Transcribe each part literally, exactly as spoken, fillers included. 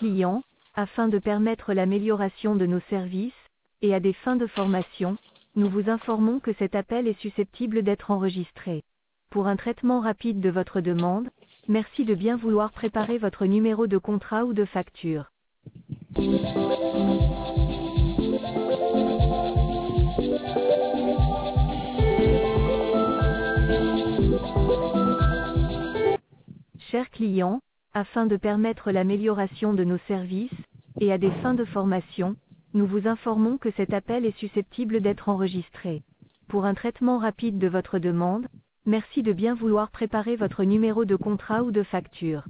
client, afin de permettre l'amélioration de nos services, et à des fins de formation, nous vous informons que cet appel est susceptible d'être enregistré. Pour un traitement rapide de votre demande, merci de bien vouloir préparer votre numéro de contrat ou de facture. Chers clients, afin de permettre l'amélioration de nos services, et à des fins de formation, nous vous informons que cet appel est susceptible d'être enregistré. Pour un traitement rapide de votre demande, merci de bien vouloir préparer votre numéro de contrat ou de facture.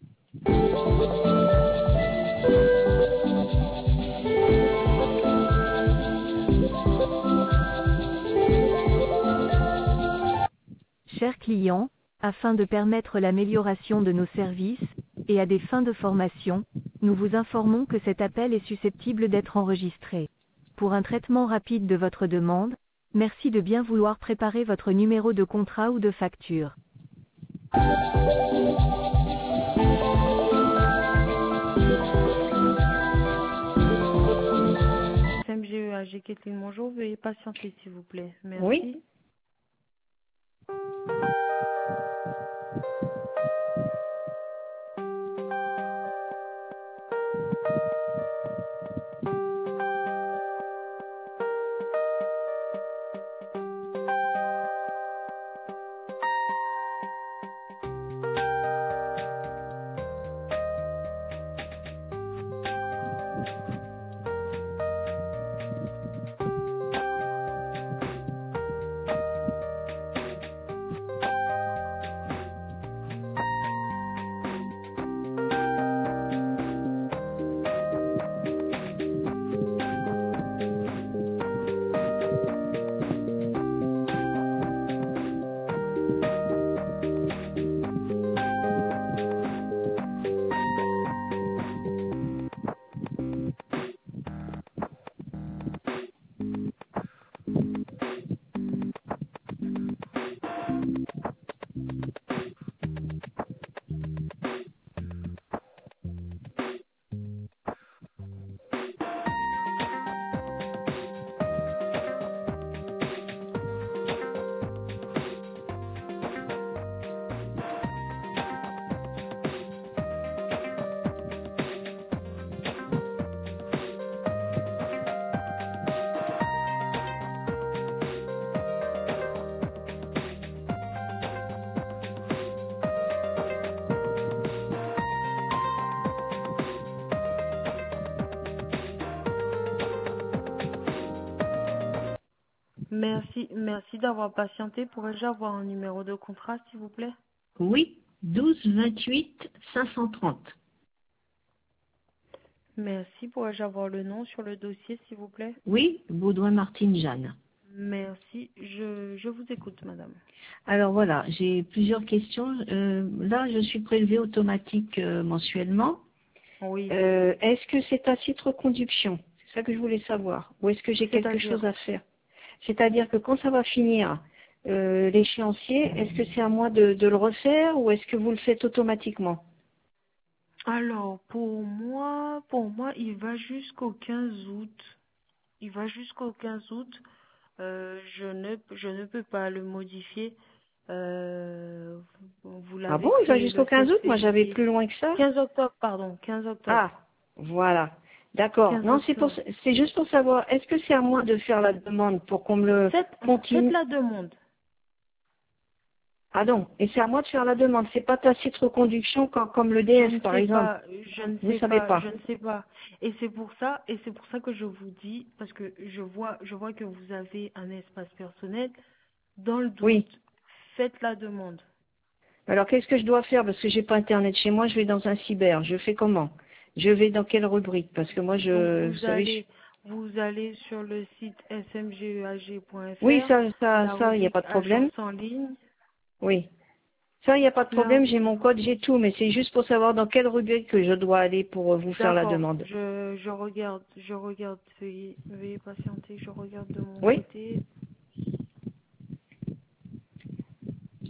Chers clients, afin de permettre l'amélioration de nos services, et à des fins de formation, nous vous informons que cet appel est susceptible d'être enregistré. Pour un traitement rapide de votre demande, merci de bien vouloir préparer votre numéro de contrat ou de facture. S M G E A G, Kathleen, bonjour, veuillez patienter s'il vous plaît. Merci. Oui. Merci, merci d'avoir patienté. Pourrais-je avoir un numéro de contrat, s'il vous plaît? Oui, douze vingt-huit cinq cent trente. Merci. Pourrais-je avoir le nom sur le dossier, s'il vous plaît? Oui, Baudouin Martine Jeanne. Merci. Je, je vous écoute, madame. Alors voilà, j'ai plusieurs questions. Euh, là, je suis prélevée automatique euh, mensuellement. Oui. Euh, est-ce que c'est à titre reconduction? C'est ça que je voulais savoir. Ou est-ce que j'ai quelque C'est-à-dire chose à faire? C'est-à-dire que quand ça va finir euh, l'échéancier, est-ce que c'est à moi de, de le refaire ou est-ce que vous le faites automatiquement? Alors, pour moi, pour moi, il va jusqu'au quinze août. Il va jusqu'au quinze août. Euh, je ne, je ne peux pas le modifier. Euh, vous vous Ah l'avez bon, il va créé jusqu'au le quinze sept août? Moi, j'avais février. plus loin que ça. quinze octobre, pardon, quinze octobre. Ah, voilà. D'accord. quinze Non, c'est pour, octobre. c'est juste pour savoir, est-ce que c'est à moi de faire la demande pour qu'on me le Faites, faites continue? la demande. Ah non, et c'est à moi de faire la demande. C'est pas ta titre reconduction quand, comme le Je D S, ne par sais exemple. pas, je ne Vous sais savez pas, pas. je ne sais pas. Et c'est pour ça, et c'est pour ça que je vous dis, parce que je vois, je vois que vous avez un espace personnel. Dans le doute, Oui. faites la demande. Alors, qu'est-ce que je dois faire? Parce que j'ai pas Internet chez moi, je vais dans un cyber. Je fais comment? Je vais dans quelle rubrique? Parce que moi, Donc je, vous vous savez, allez, je- vous allez sur le site s m g e a g point f oui, r, ça, ça, la ça, il n'y a rubrique pas de problème. agence en ligne, Oui. Ça, il n'y a pas de là problème, j'ai où, mon code, j'ai tout, mais c'est juste pour savoir dans quelle rubrique que je dois aller pour euh, vous faire la d'accord, demande. je, je regarde, je regarde, veuillez, veuillez patienter, je regarde de mon Oui? côté.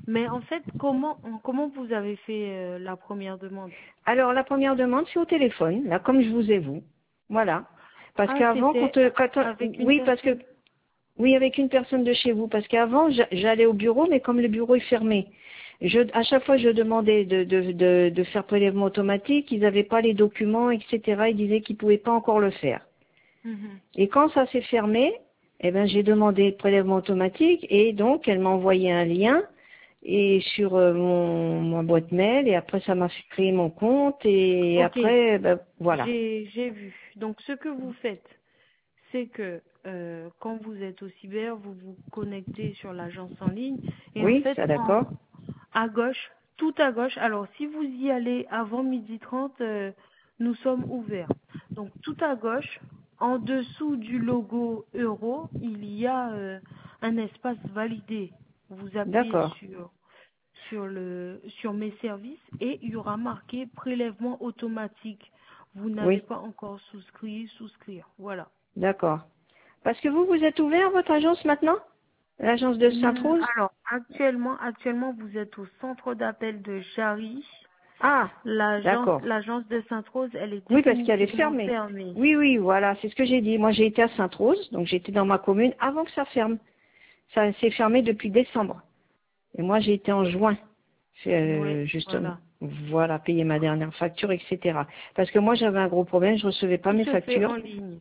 Mais en fait, comment, comment vous avez fait euh, la première demande? Alors, la première demande, c'est au téléphone, là, comme je vous ai vous. Voilà. Parce Ah, qu'avant, c'était quand, euh, quand on- avec une oui, parce que, personne. oui, avec une personne de chez vous. Parce qu'avant, j'a- j'allais au bureau, mais comme le bureau est fermé, je, à chaque fois, je demandais de, de, de, de faire prélèvement automatique. Ils n'avaient pas les documents, et cetera. Ils disaient qu'ils pouvaient pas encore le faire. Mhm. Et quand ça s'est fermé, eh ben, j'ai demandé le prélèvement automatique et donc elle m'a envoyé un lien et sur euh, mon ma boîte mail et après ça m'a fait créer mon compte et Ok, après ben, voilà. j'ai j'ai vu. Donc, ce que vous faites, c'est que euh, quand vous êtes au cyber, vous vous connectez sur l'agence en ligne et en Oui, fait, ça en, d'accord. à gauche, tout à gauche, alors si vous y allez avant midi trente, euh, nous sommes ouverts. Donc, tout à gauche, en dessous du logo euro, il y a euh, un espace validé. Vous appuyez D'accord. sur sur le sur mes services et il y aura marqué prélèvement automatique. Vous n'avez Oui, pas encore souscrit, souscrire. Voilà. d'accord. Parce que vous vous êtes ouvert votre agence maintenant? L'agence de Hmm, Sainte-Rose? alors, actuellement, actuellement, vous êtes au centre d'appel de Jarry. Ah, L'agence, d'accord. l'agence de Sainte-Rose, elle est Oui, parce qu'elle est définitivement fermée. fermée. Oui, oui, voilà, c'est ce que j'ai dit. Moi j'ai été à Sainte-Rose, donc j'étais dans ma commune avant que ça ferme. Ça s'est fermé depuis décembre. Et moi, j'ai été en juin, Oui, euh, justement. voilà. Voilà, payer ma dernière facture, et cetera. Parce que moi, j'avais un gros problème, je recevais pas Tout mes se fait factures. en ligne.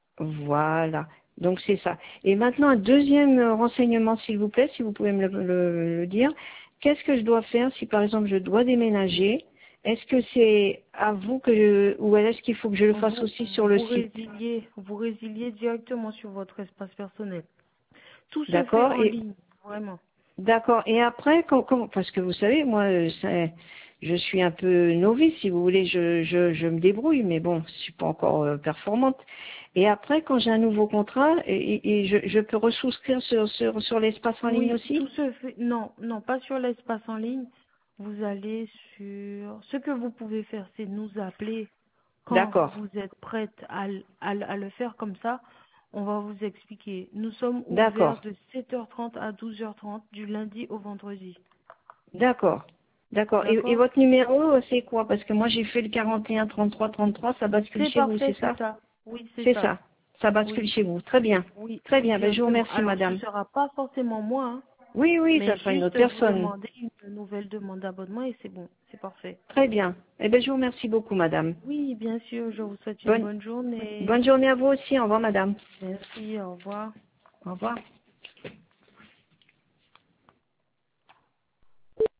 Voilà. Donc, c'est ça. Et maintenant, un deuxième euh, renseignement, s'il vous plaît, si vous pouvez me le, le- le dire. Qu'est-ce que je dois faire si, par exemple, je dois déménager? Est-ce que c'est à vous que je, ou est-ce qu'il faut que je le fasse Vous, aussi sur le vous site? résiliez, vous résiliez directement sur votre espace personnel. Tout se fait D'accord? en Et ligne, vraiment. d'accord. Et après, quand, quand- parce que vous savez, moi, euh, c'est- je suis un peu novice, si vous voulez, je, je, je me débrouille, mais bon, je suis pas encore euh, performante. Et après, quand j'ai un nouveau contrat, et, et- et je, je peux ressouscrire sur, sur, sur l'espace en ligne Oui, tout aussi? se fait. Non, non, pas sur l'espace en ligne. Vous allez sur. Ce que vous pouvez faire, c'est nous appeler quand D'accord, vous êtes prête à, l- à, l- à le faire comme ça. On va vous expliquer. Nous sommes ouverts d'accord, de sept heures trente à douze heures trente du lundi au vendredi. d'accord, d'accord. Et, et D'accord? votre numéro, euh, c'est quoi? Parce que moi, j'ai fait le quarante et un trente-trois trente-trois, ça bascule C'est chez vous, c'est parfait, c'est ça? ça. Oui, c'est C'est ça. ça. Ça bascule Oui, chez vous. Très bien. oui, Très oui, bien. Ben, je vous directement. remercie, Alors, ce madame. sera pas forcément moi, hein, Oui, oui, ça mais sera une juste autre vous personne. demander une nouvelle demande d'abonnement et c'est bon, c'est parfait. Très bien. Eh bien, je vous remercie beaucoup, madame. Oui, bien sûr, je vous souhaite une Bonne, bonne journée. bonne journée à vous aussi. Au revoir, madame. Merci, au revoir. Au revoir.